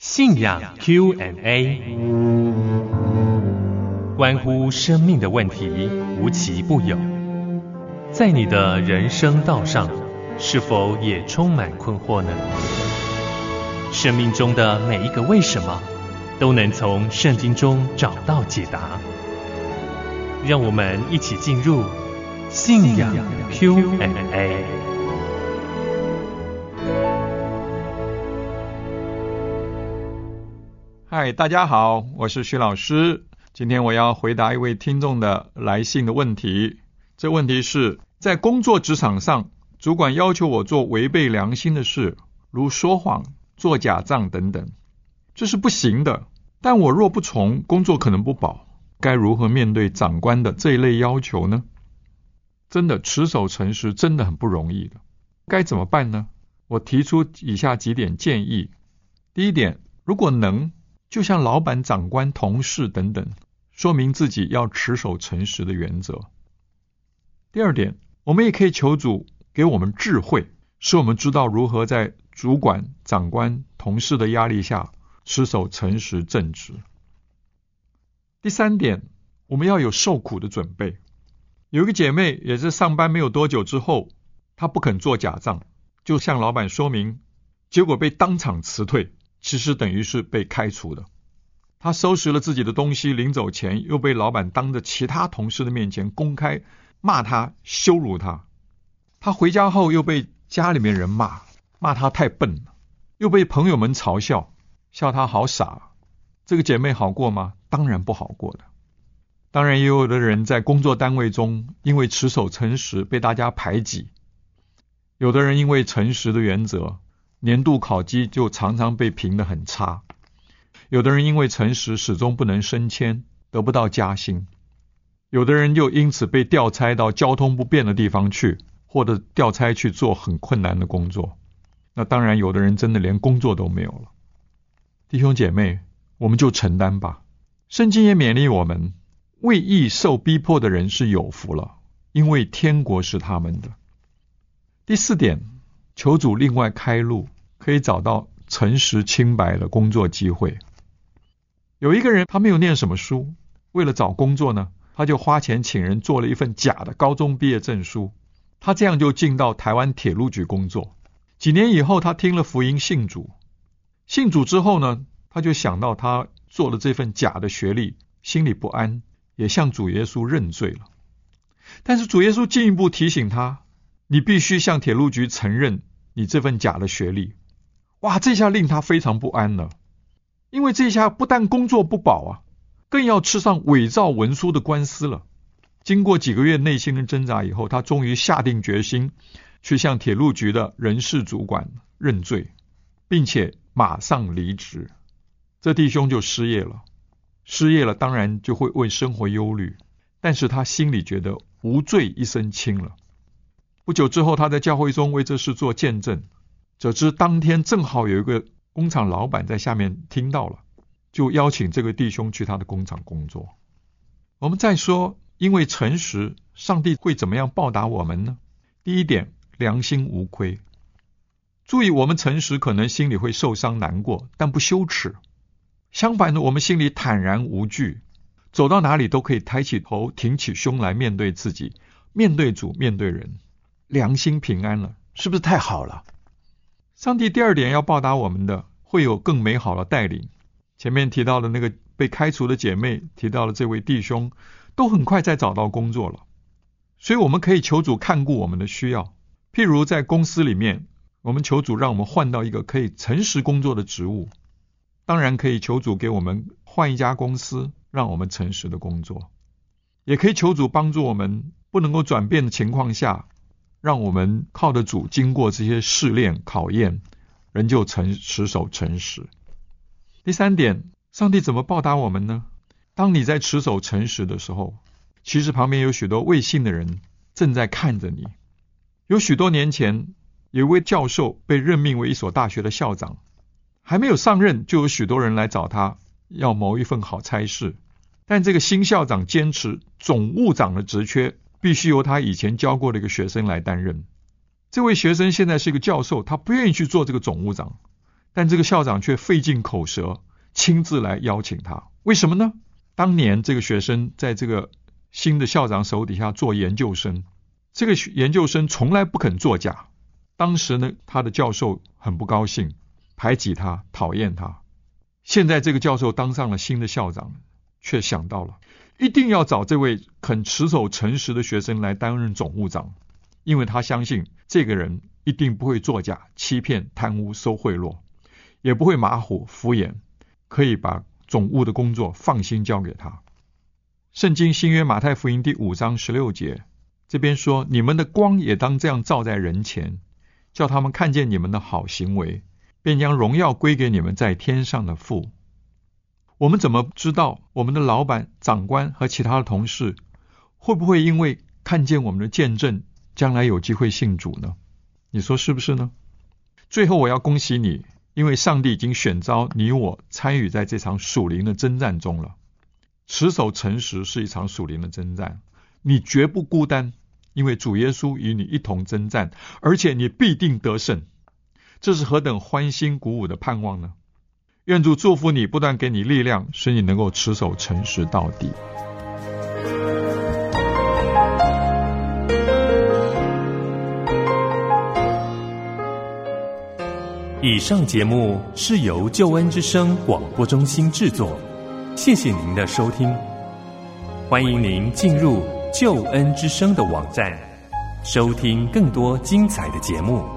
信仰 Q&A， 关乎生命的问题无奇不有。在你的人生道上，是否也充满困惑呢？生命中的每一个为什么，都能从圣经中找到解答。让我们一起进入信仰 Q&A。 嗨，大家好，我是徐老师。今天我要回答一位听众的来信的问题。这问题是，在工作职场上，主管要求我做违背良心的事，如说谎、做假账等等，这是不行的。但我若不从，工作可能不保。该如何面对长官的这一类要求呢？真的，持守诚实真的很不容易的。该怎么办呢？我提出以下几点建议。第一点，如果能，就像老板、长官、同事等等，说明自己要持守诚实的原则。第二点，我们也可以求主给我们智慧，使我们知道如何在主管、长官、同事的压力下持守诚实正直。第三点，我们要有受苦的准备。有一个姐妹也是上班没有多久之后，她不肯做假账，就向老板说明，结果被当场辞退，其实等于是被开除的。他收拾了自己的东西，临走前又被老板当着其他同事的面前公开骂他、羞辱他。他回家后又被家里面人骂他太笨了，又被朋友们嘲笑他好傻。这个姐妹好过吗？当然不好过的。当然也有的人在工作单位中因为持守诚实被大家排挤，有的人因为诚实的原则，年度考绩就常常被评得很差。有的人因为诚实始终不能升迁，得不到加薪。有的人又因此被调差到交通不便的地方去，或者调差去做很困难的工作。那当然有的人真的连工作都没有了。弟兄姐妹，我们就承担吧。圣经也勉励我们，为义受逼迫的人是有福了，因为天国是他们的。第四点，求主另外开路，可以找到诚实清白的工作机会。有一个人，他没有念什么书，为了找工作呢，他就花钱请人做了一份假的高中毕业证书。他这样就进到台湾铁路局工作。几年以后，他听了福音信主。信主之后呢，他就想到他做了这份假的学历，心里不安，也向主耶稣认罪了。但是主耶稣进一步提醒他，你必须向铁路局承认你这份假的学历。哇，这下令他非常不安了。因为这下不但工作不保啊，更要吃上伪造文书的官司了。经过几个月内心的挣扎以后，他终于下定决心去向铁路局的人事主管认罪，并且马上离职。这弟兄就失业了，当然就会为生活忧虑，但是他心里觉得无罪一身轻了。不久之后，他在教会中为这事做见证，怎知当天正好有一个工厂老板在下面听到了，就邀请这个弟兄去他的工厂工作。我们再说，因为诚实，上帝会怎么样报答我们呢？第一点，良心无亏。注意，我们诚实可能心里会受伤难过，但不羞耻。相反的，我们心里坦然无惧，走到哪里都可以抬起头，挺起胸来面对自己，面对主，面对人，良心平安了，是不是太好了？上帝第二点要报答我们的，会有更美好的带领。前面提到的那个被开除的姐妹，提到了这位弟兄，都很快再找到工作了。所以我们可以求主看顾我们的需要。譬如在公司里面，我们求主让我们换到一个可以诚实工作的职务。当然可以求主给我们换一家公司，让我们诚实的工作。也可以求主帮助我们不能够转变的情况下，让我们靠着主经过这些试炼考验，仍旧持守诚实。第三点，上帝怎么报答我们呢？当你在持守诚实的时候，其实旁边有许多未信的人正在看着你。有许多年前，有一位教授被任命为一所大学的校长，还没有上任，就有许多人来找他，要谋一份好差事。但这个新校长坚持总务长的职缺必须由他以前教过的一个学生来担任。这位学生现在是一个教授，他不愿意去做这个总务长， 但这个校长却费尽口舌，亲自来邀请他。为什么呢？当年这个学生在这个新的校长手底下做研究生，这个研究生从来不肯作假。当时呢，他的教授很不高兴，排挤他，讨厌他。现在这个教授当上了新的校长，却想到了一定要找这位肯持守诚实的学生来担任总务长，因为他相信这个人一定不会作假、欺骗、贪污、收贿赂，也不会马虎敷衍，可以把总务的工作放心交给他。圣经新约马太福音第5章16节，这边说，你们的光也当这样照在人前，叫他们看见你们的好行为，便将荣耀归给你们在天上的父。我们怎么知道我们的老板、长官和其他的同事会不会因为看见我们的见证，将来有机会信主呢？你说是不是呢？最后我要恭喜你，因为上帝已经选召你我参与在这场属灵的征战中了。持守诚实是一场属灵的征战，你绝不孤单，因为主耶稣与你一同征战，而且你必定得胜。这是何等欢欣鼓舞的盼望呢？愿主祝福你，不断给你力量，使你能够持守诚实到底。 以上节目是由救恩之声广播中心制作，谢谢您的收听。欢迎您进入救恩之声的网站，收听更多精彩的节目。